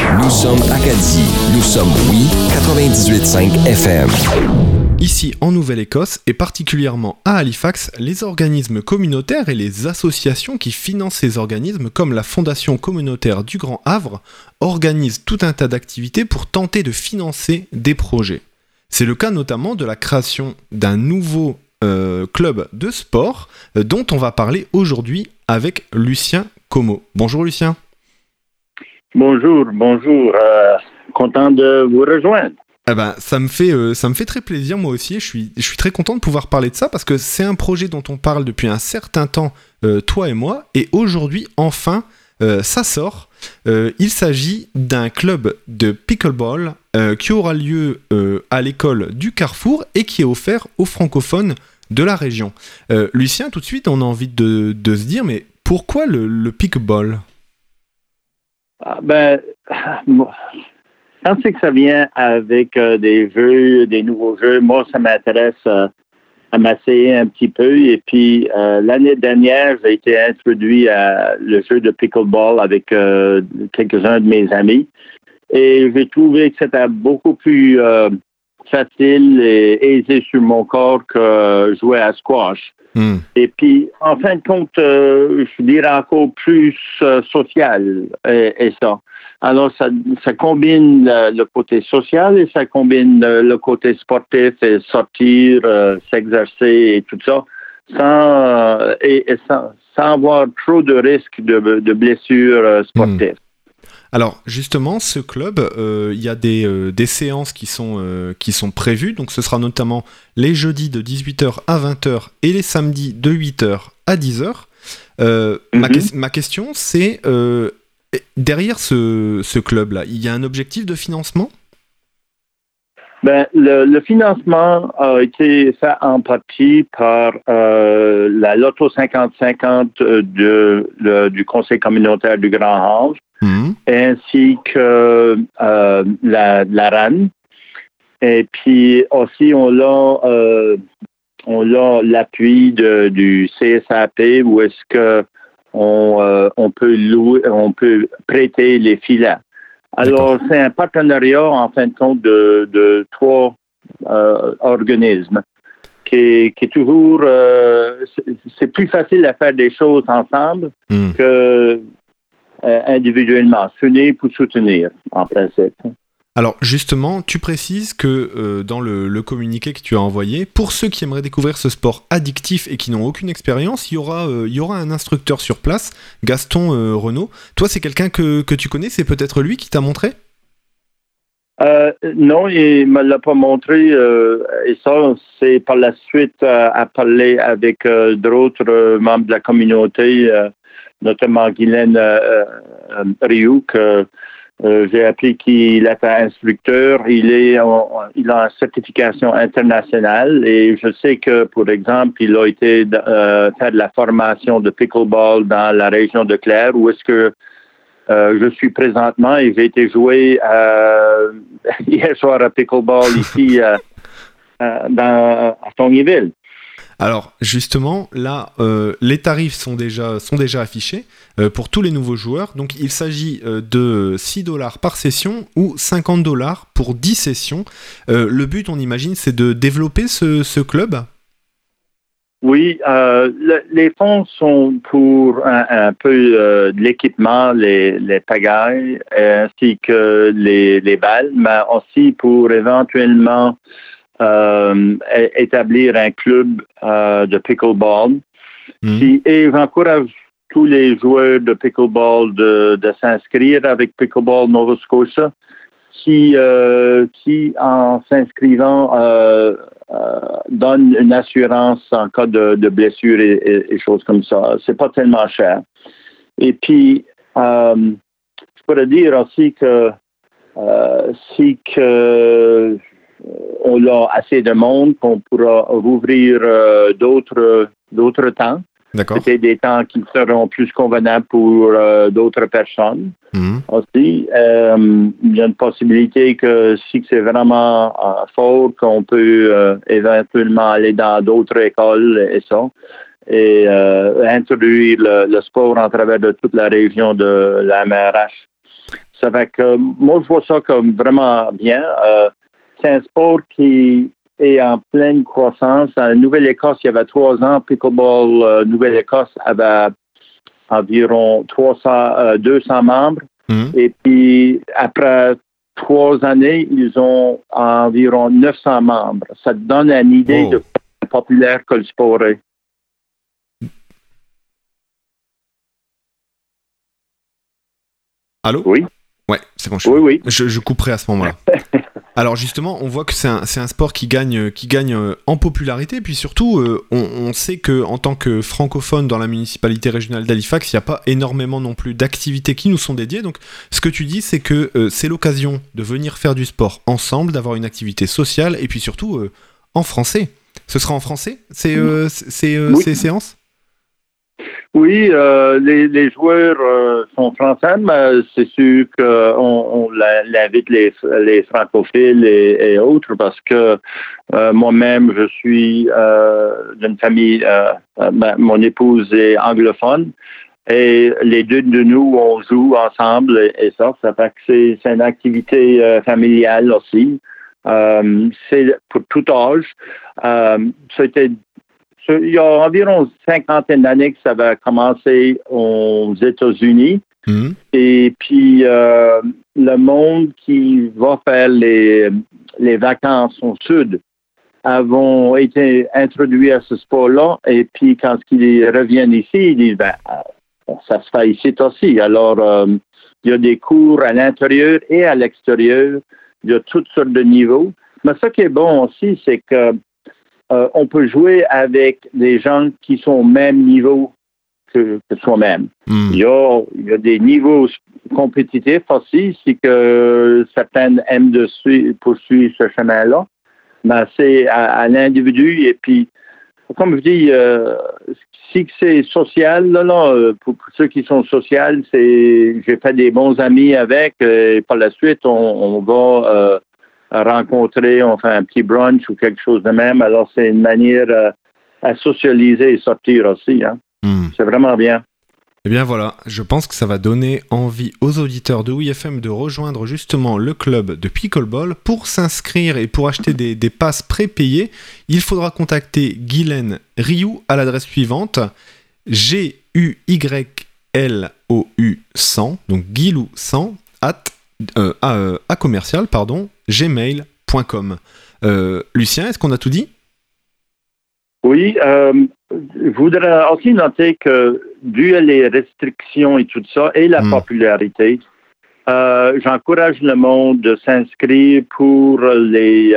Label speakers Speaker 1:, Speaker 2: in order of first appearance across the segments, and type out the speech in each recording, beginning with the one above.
Speaker 1: Nous sommes Acadie. Nous sommes Oui 98.5 FM.
Speaker 2: Ici, en Nouvelle-Écosse, et particulièrement à Halifax, les organismes communautaires et les associations qui financent ces organismes, comme la Fondation communautaire du Grand Havre, organisent tout un tas d'activités pour tenter de financer des projets. C'est le cas notamment de la création d'un nouveau club de sport dont on va parler aujourd'hui avec Lucien Como. Bonjour Lucien.
Speaker 3: Bonjour. Content de vous rejoindre.
Speaker 2: Eh ben, ça me fait très plaisir, moi aussi. Je suis très content de pouvoir parler de ça parce que c'est un projet dont on parle depuis un certain temps, toi et moi, et aujourd'hui, enfin, ça sort. Il s'agit d'un club de pickleball qui aura lieu à l'école du Carrefour et qui est offert aux francophones de la région. Lucien, tout de suite, on a envie de se dire, mais pourquoi le pickleball ?
Speaker 3: Quand c'est que ça vient avec des nouveaux jeux, moi, ça m'intéresse à m'essayer un petit peu. Et puis, l'année dernière, j'ai été introduit à le jeu de pickleball avec quelques-uns de mes amis. Et j'ai trouvé que c'était beaucoup plus facile et aisé sur mon corps que jouer à squash. Et puis, en fin de compte, je dirais encore plus social et ça. Alors, ça combine le côté social et ça combine le côté sportif et sortir, s'exercer et tout ça, sans avoir trop de risques de blessures sportives.
Speaker 2: Alors justement, ce club, il y a des séances qui sont prévues. Donc ce sera notamment les jeudis de 18h à 20h et les samedis de 8h à 10h. Ma question, c'est derrière ce club-là, il y a un objectif de financement ?
Speaker 3: Le financement a été fait en partie par la Loto 50-50 du Conseil communautaire du Grand Havre. Ainsi que la RAN. Et puis aussi, on a l'appui du CSAP où est-ce que on peut prêter les filets. Alors, c'est un partenariat, en fin de compte, de trois organismes qui est toujours... c'est plus facile à faire des choses ensemble que individuellement, s'unir pour soutenir, en principe.
Speaker 2: Alors justement, tu précises que dans le communiqué que tu as envoyé, pour ceux qui aimeraient découvrir ce sport addictif et qui n'ont aucune expérience, il y aura un instructeur sur place, Gaston Renaud. Toi, c'est quelqu'un que tu connais, c'est peut-être lui qui t'a montré ?
Speaker 3: Non, il ne me l'a pas montré. Et ça, c'est par la suite à parler avec d'autres membres de la communauté, notamment Guylaine Rioux, que j'ai appris qu'il est instructeur. Il a une certification internationale et je sais que, pour exemple, il a été faire de la formation de pickleball dans la région de Clare, où est-ce que je suis présentement et j'ai été jouer hier soir à pickleball ici à Stonyville.
Speaker 2: Alors justement, là, les tarifs sont déjà affichés pour tous les nouveaux joueurs. Donc il s'agit de $6 par session ou $50 pour 10 sessions. Le but, on imagine, c'est de développer ce club ?
Speaker 3: Oui, les fonds sont pour un peu de l'équipement, les pagailles, ainsi que les balles, mais aussi pour éventuellement établir un club de pickleball. Et j'encourage tous les joueurs de pickleball de s'inscrire avec Pickleball Nova Scotia qui en s'inscrivant, donne une assurance en cas de blessure et choses comme ça. C'est pas tellement cher. Et puis, je pourrais dire aussi que si on a assez de monde, qu'on pourra rouvrir d'autres temps.
Speaker 2: D'accord.
Speaker 3: Peut-être des temps qui seront plus convenables pour d'autres personnes. Aussi, il y a une possibilité que si c'est vraiment fort, qu'on peut éventuellement aller dans d'autres écoles et ça, et introduire le sport en travers de toute la région de la MRH. Ça fait que moi, je vois ça comme vraiment bien. C'est un sport qui est en pleine croissance. En Nouvelle-Écosse, il y avait 3 ans, Pickleball Nouvelle-Écosse avait environ 200 membres. Et puis, après 3 années, ils ont environ 900 membres. Ça te donne une idée de populaire que le sport est.
Speaker 2: Allô?
Speaker 3: Oui.
Speaker 2: Ouais, c'est bon.
Speaker 3: Oui.
Speaker 2: Je couperai à ce moment-là. Alors justement, on voit que c'est un sport qui gagne en popularité, puis surtout, on sait que en tant que francophone dans la municipalité régionale d'Halifax, il n'y a pas énormément non plus d'activités qui nous sont dédiées. Donc, ce que tu dis, c'est que c'est l'occasion de venir faire du sport ensemble, d'avoir une activité sociale, et puis surtout en français. Ce sera en français ces séances?
Speaker 3: Oui, les joueurs sont français, mais c'est sûr qu'on l'invite les francophiles et autres parce que moi-même, je suis d'une famille, mon épouse est anglophone et les deux de nous, on joue ensemble et ça fait que c'est une activité familiale aussi. C'est pour tout âge. Il y a environ 50 d'années que ça va commencer aux États-Unis. Et puis, le monde qui va faire les vacances au sud avons été introduits à ce sport-là. Et puis, quand ils reviennent ici, ils disent, ça se fait ici aussi. Alors, il y a des cours à l'intérieur et à l'extérieur. Il y a toutes sortes de niveaux. Mais ce qui est bon aussi, c'est que on peut jouer avec des gens qui sont au même niveau que soi-même. Il y a des niveaux compétitifs aussi, c'est que certains aiment poursuivre ce chemin-là, mais c'est à l'individu. Et puis, comme je dis, si c'est social, pour ceux qui sont sociaux, j'ai fait des bons amis avec, et par la suite, on va rencontrer, on fait un petit brunch ou quelque chose de même. Alors, c'est une manière à socialiser et sortir aussi. Hein. C'est vraiment bien.
Speaker 2: Eh bien voilà, je pense que ça va donner envie aux auditeurs de WeFM de rejoindre justement le club de Pickleball. Pour s'inscrire et pour acheter des passes prépayées, il faudra contacter Guylaine Rioux à l'adresse suivante GUYLOU100, donc Guilou100 à commercial, gmail.com. Lucien, est-ce qu'on a tout dit?
Speaker 3: Oui, je voudrais aussi noter que, dû à les restrictions et tout ça, et la popularité, j'encourage le monde de s'inscrire pour 10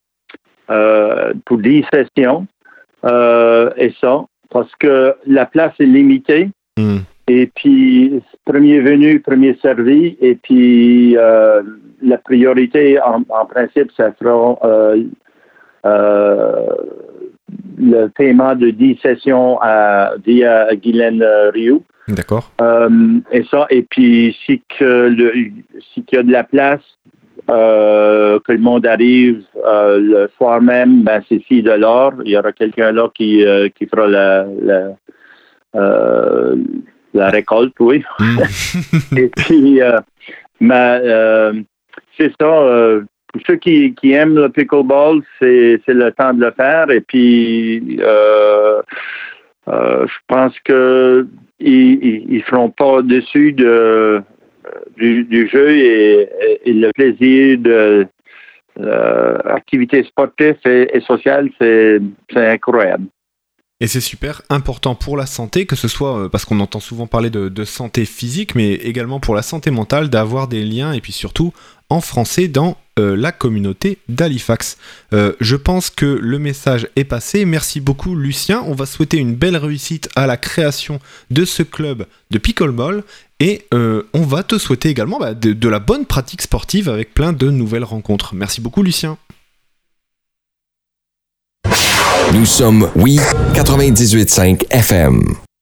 Speaker 3: sessions, et ça, parce que la place est limitée. Et puis, premier venu, premier servi. Et puis, la priorité, en principe, ça sera le paiement de 10 sessions via Guylaine Rioux.
Speaker 2: D'accord.
Speaker 3: Et ça, et puis, si qu'il y a de la place, que le monde arrive le soir même, c'est $6. Il y aura quelqu'un là qui fera la récolte, oui. Et puis, c'est ça. Pour ceux qui aiment le pickleball, c'est le temps de le faire. Et puis, je pense que ils feront pas dessus du jeu et le plaisir de l'activité sportive et sociale, c'est incroyable.
Speaker 2: Et c'est super important pour la santé, que ce soit parce qu'on entend souvent parler de santé physique, mais également pour la santé mentale, d'avoir des liens, et puis surtout en français dans la communauté d'Halifax. Je pense que le message est passé. Merci beaucoup Lucien. On va souhaiter une belle réussite à la création de ce club de pickleball, et on va te souhaiter également de la bonne pratique sportive avec plein de nouvelles rencontres. Merci beaucoup Lucien.
Speaker 1: Nous sommes 98.5 FM.